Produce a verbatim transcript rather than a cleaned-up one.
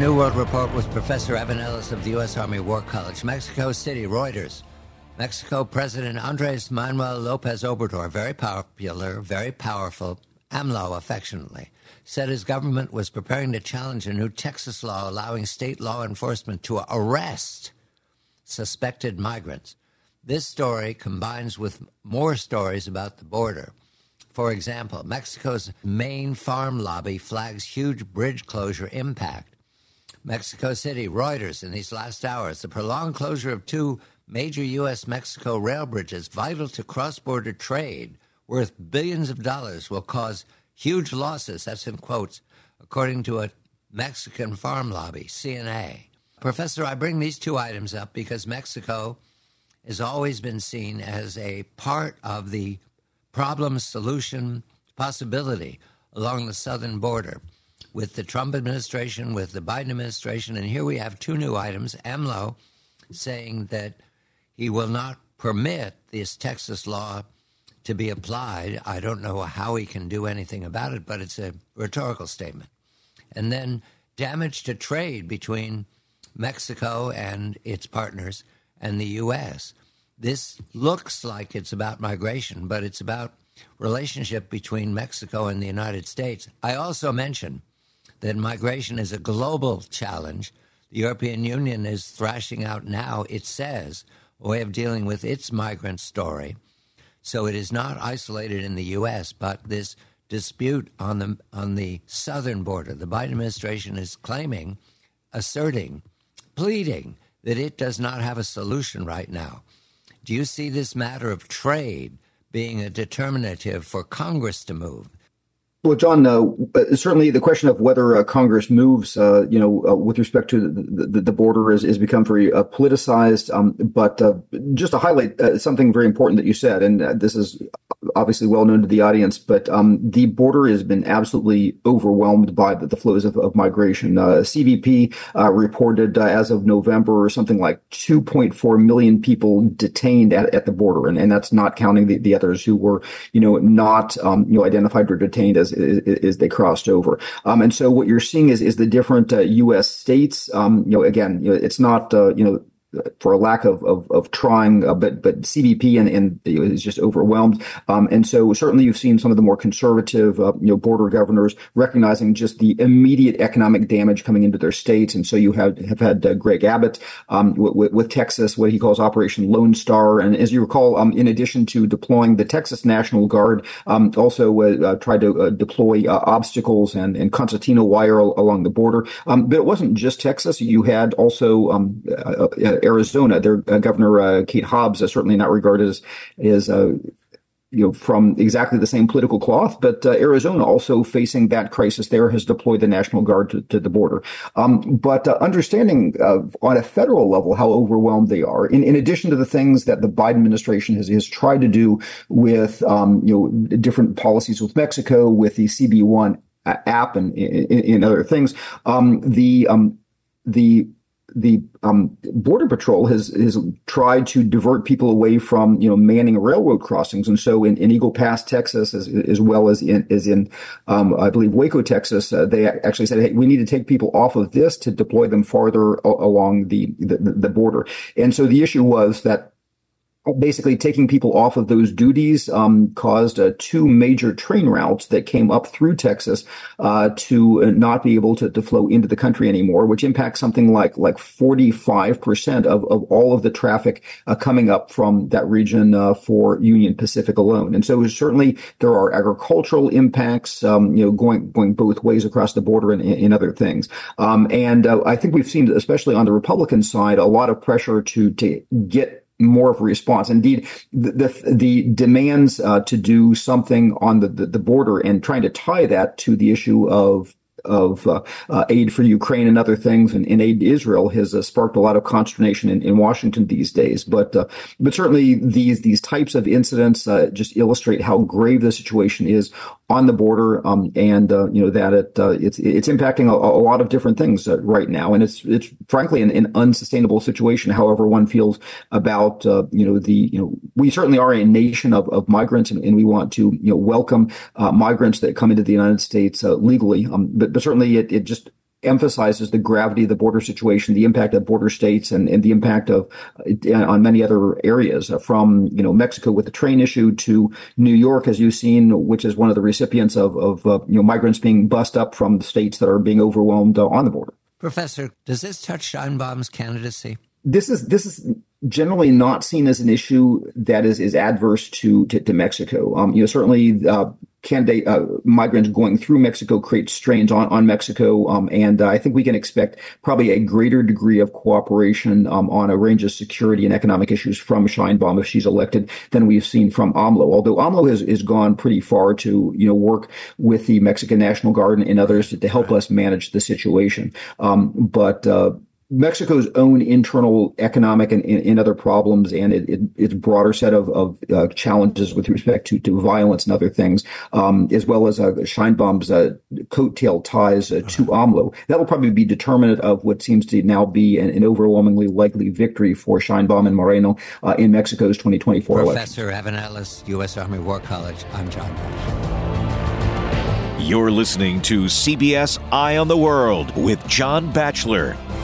New World Report with Professor Evan Ellis of the U S. Army War College. Mexico City, Reuters. Mexico President Andres Manuel Lopez Obrador, very popular, very powerful, AMLO affectionately, said his government was preparing to challenge a new Texas law allowing state law enforcement to arrest suspected migrants. This story combines with more stories about the border. For example, Mexico's main farm lobby flags huge bridge closure impact. Mexico City, Reuters, in these last hours, the prolonged closure of two major U S Mexico rail bridges vital to cross-border trade worth billions of dollars will cause huge losses, that's in quotes, according to a Mexican farm lobby, C N A. Professor, I bring these two items up because Mexico has always been seen as a part of the problem, solution, possibility along the southern border with the Trump administration, with the Biden administration. And here we have two new items. AMLO saying that he will not permit this Texas law to be applied. I don't know how he can do anything about it, but it's a rhetorical statement. And then damage to trade between Mexico and its partners and the U S. This looks like it's about migration, but it's about relationship between Mexico and the United States. I also mentioned that migration is a global challenge. The European Union is thrashing out now, it says, a way of dealing with its migrant story. So it is not isolated in the U S, but this dispute on the on the southern border. The Biden administration is claiming, asserting, pleading that it does not have a solution right now. Do you see this matter of trade being a determinative for Congress to move? Well, John, uh, certainly the question of whether uh, Congress moves, uh, you know, uh, with respect to the, the, the border is, is become very uh, politicized. Um, but uh, just to highlight uh, something very important that you said, and uh, this is obviously well known to the audience, but um, the border has been absolutely overwhelmed by the, the flows of, of migration. Uh, C B P uh, reported uh, as of November something like two point four million people detained at, at the border, and, and that's not counting the, the others who were, you know, not um, you know identified or detained as as they crossed over. Um, and so what you're seeing is, is the different uh, U S states, um, you know, again, you know, it's not, uh, you know, for a lack of of, of trying, uh, but but C B P and, and you know, is just overwhelmed, um, and so certainly you've seen some of the more conservative, uh, you know, border governors recognizing just the immediate economic damage coming into their states, and so you have have had uh, Greg Abbott um, with, with Texas, what he calls Operation Lone Star, and as you recall, um, in addition to deploying the Texas National Guard, um, also uh, uh, tried to uh, deploy uh, obstacles and and concertina wire along the border, um, but it wasn't just Texas. You had also um, uh, uh, Arizona, their uh, Governor uh, Kate Hobbs, uh, certainly not regarded as, as uh, you know, from exactly the same political cloth, but uh, Arizona also facing that crisis there has deployed the National Guard to, to the border. Um, but uh, understanding uh, on a federal level how overwhelmed they are, in, in addition to the things that the Biden administration has, has tried to do with, um, you know, different policies with Mexico, with the C B one app and in other things, um, the um, the The um, Border Patrol has has tried to divert people away from, you know, manning railroad crossings, and so in, in Eagle Pass, Texas, as, as well as in as in um, I believe Waco, Texas, uh, they actually said, "Hey, we need to take people off of this to deploy them farther a- along the, the the border." And so the issue was that basically taking people off of those duties um, caused uh, two major train routes that came up through Texas uh, to not be able to, to flow into the country anymore, which impacts something like like forty-five percent of, of all of the traffic uh, coming up from that region uh, for Union Pacific alone. And so certainly there are agricultural impacts, um, you know, going going both ways across the border and in other things. Um, and uh, I think we've seen, especially on the Republican side, a lot of pressure to to get more of a response. Indeed, the the, the demands uh, to do something on the, the, the border and trying to tie that to the issue of of uh, uh, aid for Ukraine and other things, and, and aid to Israel has uh, sparked a lot of consternation in, in Washington these days. But uh, but certainly these these types of incidents uh, just illustrate how grave the situation is on the border, um, and uh, you know that it uh, it's it's impacting a, a lot of different things uh, right now, and it's it's frankly an, an unsustainable situation. However one feels about uh, you know the you know we certainly are a nation of, of migrants, and, and we want to you know welcome uh, migrants that come into the United States uh, legally, um, but but certainly it, it just emphasizes the gravity of the border situation, the impact of border states, and, and the impact of uh, on many other areas, uh, from you know Mexico with the train issue to New York, as you've seen, which is one of the recipients of of uh, you know migrants being bussed up from the states that are being overwhelmed uh, on the border. Professor, does this touch Sheinbaum's candidacy? This is this is generally not seen as an issue that is, is adverse to to, to Mexico. Um, you know, certainly uh, candidate uh, migrants going through Mexico create strains on on Mexico, um, and uh, I think we can expect probably a greater degree of cooperation um, on a range of security and economic issues from Sheinbaum if she's elected than we've seen from AMLO. Although AMLO has, has gone pretty far to you know work with the Mexican National Guard and others to, to help us manage the situation, um, but. Uh, Mexico's own internal economic and, and other problems, and it, it, its broader set of, of uh, challenges with respect to, to violence and other things, um, as well as uh, Sheinbaum's uh, coattail ties uh, to AMLO. That will probably be determinant of what seems to now be an, an overwhelmingly likely victory for Sheinbaum and Moreno uh, in Mexico's twenty twenty-four Professor election. Evan Ellis, U S Army War College. I'm John Batchelor. You're listening to C B S Eye on the World with John Batchelor.